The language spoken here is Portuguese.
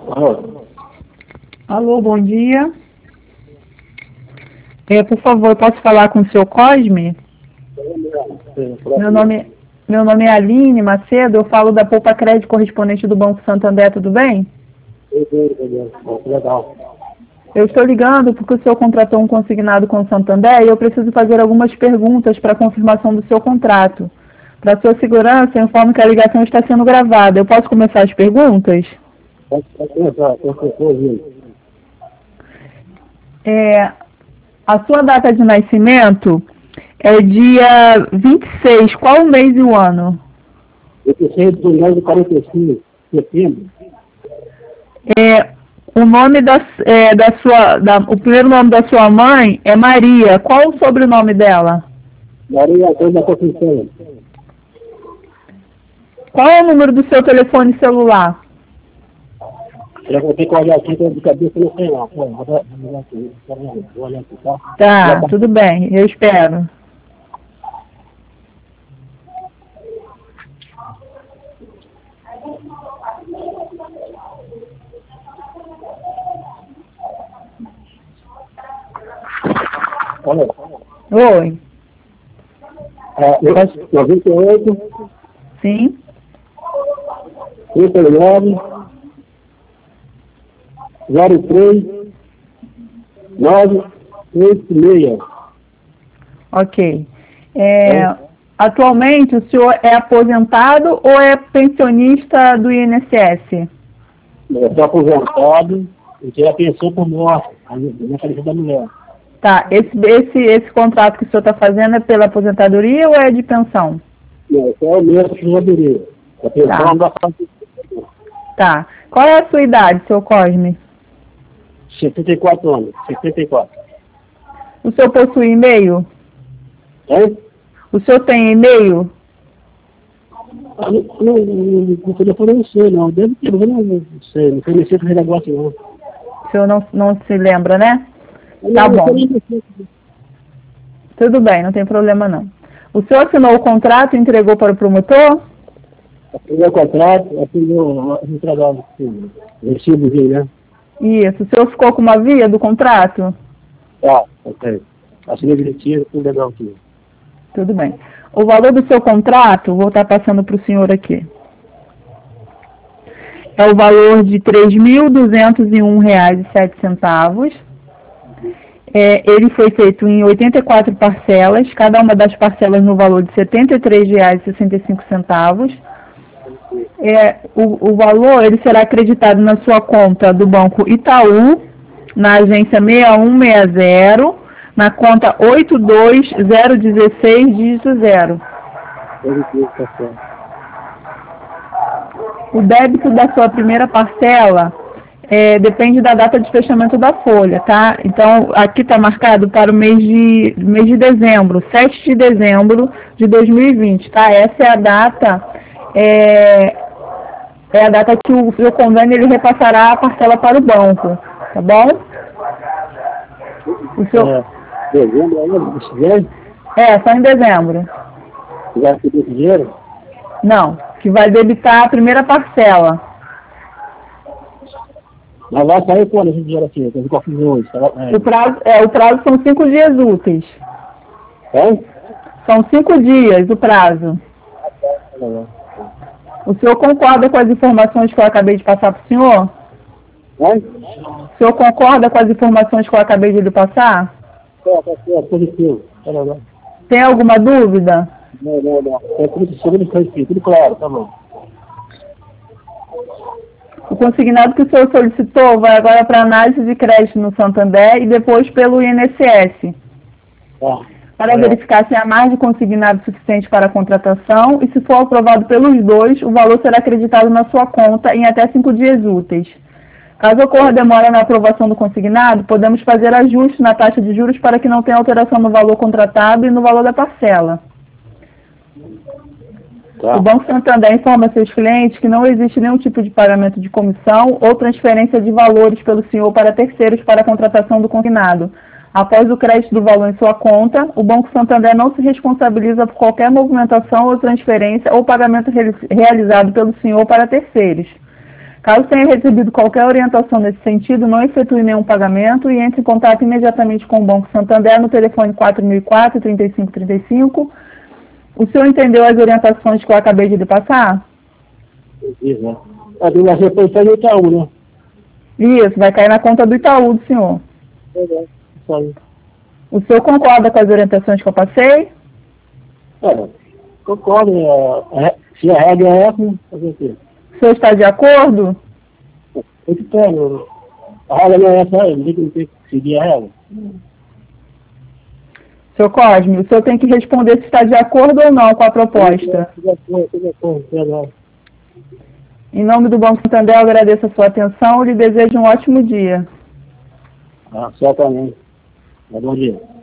Alô? Alô, bom dia. Por favor, posso falar com o seu Cosme? Meu nome é Aline Macedo, eu falo da Poupa Crédito correspondente do Banco Santander, tudo bem? Legal. Eu estou ligando porque o senhor contratou um consignado com o Santander e eu preciso fazer algumas perguntas para confirmação do seu contrato. Para sua segurança, eu informo que a ligação está sendo gravada. Eu posso começar as perguntas? Pode começar, A sua data de nascimento é dia 26. Qual o mês e o ano? 26 de junho de 45, setembro. O nome o primeiro nome da sua mãe é Maria. Qual o sobrenome dela? Maria Antônia da Conceição. Qual é o número do seu telefone celular? Eu vou ter que olhar aqui, de cabeça não sei não. Vou olhar aqui, tá? Tá, tudo bem, eu espero. Alô? Oi. 98, Sim? 39, 03, 986. Ok. Atualmente o senhor é aposentado ou é pensionista do INSS? Eu estou aposentado e tinha pensão por morte, na cabeça da mulher. Tá, esse contrato que o senhor está fazendo é pela aposentadoria ou é de pensão? Não, esse é o mesmo que eu diria. A pensão da família. Tá. Qual é a sua idade, seu Cosme? 74 anos, 74. O senhor possui e-mail? Hein? O senhor tem e-mail? No telefone eu não sei, não. Deve ter, mas eu não sei. Não conheci esse negócio, não. O senhor não se lembra, né? Tá bom. Tudo bem, não tem problema não. O senhor assinou o contrato e entregou para o promotor? Assinou o contrato, assinou o trabalho, recibozinho, né? Isso. O senhor ficou com uma via do contrato? Tá, ok. Assinei direitinho, tudo legal aqui. Tudo bem. O valor do seu contrato, vou estar passando para o senhor aqui. É o valor de R$ 3.201,07. Ele foi feito em 84 parcelas, cada uma das parcelas no valor de R$ 73,65. O valor ele será acreditado na sua conta do Banco Itaú, na agência 6160, na conta 82016, dígito 0. O débito da sua primeira parcela depende da data de fechamento da folha, tá? Então, aqui está marcado para o mês de dezembro, 7 de dezembro de 2020, tá? Essa é a data, a data que o seu convênio ele repassará a parcela para o banco, tá bom? O seu... Dezembro ainda, esse dinheiro? Só em dezembro. Já recebi esse dinheiro? Não, que vai debitar a primeira parcela. Mas vai sair quando esse dinheiro aqui? Eu fico hoje. O prazo são 5 dias úteis. É? São 5 dias o prazo. O senhor concorda com as informações que eu acabei de passar para o senhor? É? O senhor concorda com as informações que eu acabei de lhe passar? É positivo. Tem alguma dúvida? Não. É tudo claro, tá bom. O consignado que o senhor solicitou vai agora para análise de crédito no Santander e depois pelo INSS. Para verificar se há margem de consignado suficiente para a contratação e se for aprovado pelos dois, o valor será acreditado na sua conta em até 5 dias úteis. Caso ocorra demora na aprovação do consignado, podemos fazer ajustes na taxa de juros para que não tenha alteração no valor contratado e no valor da parcela. O Banco Santander informa seus clientes que não existe nenhum tipo de pagamento de comissão ou transferência de valores pelo senhor para terceiros para a contratação do consignado. Após o crédito do valor em sua conta, o Banco Santander não se responsabiliza por qualquer movimentação ou transferência ou pagamento realizado pelo senhor para terceiros. Caso tenha recebido qualquer orientação nesse sentido, não efetue nenhum pagamento e entre em contato imediatamente com o Banco Santander no telefone 4004-3535. O senhor entendeu as orientações que eu acabei de lhe passar? Isso, a do reposição do Itaú, né? Isso, vai cair na conta do Itaú do senhor. Isso aí. O senhor concorda com as orientações que eu passei? Concordo. Se a regra é essa, fazer o quê? O senhor está de acordo? Eu que tenho. A regra não é essa aí, não tem que seguir a regra. Senhor Cosme, o senhor tem que responder se está de acordo ou não com a proposta. Estou de acordo. Em nome do Banco Santander, eu agradeço a sua atenção e lhe desejo um ótimo dia. Certamente. Bom dia.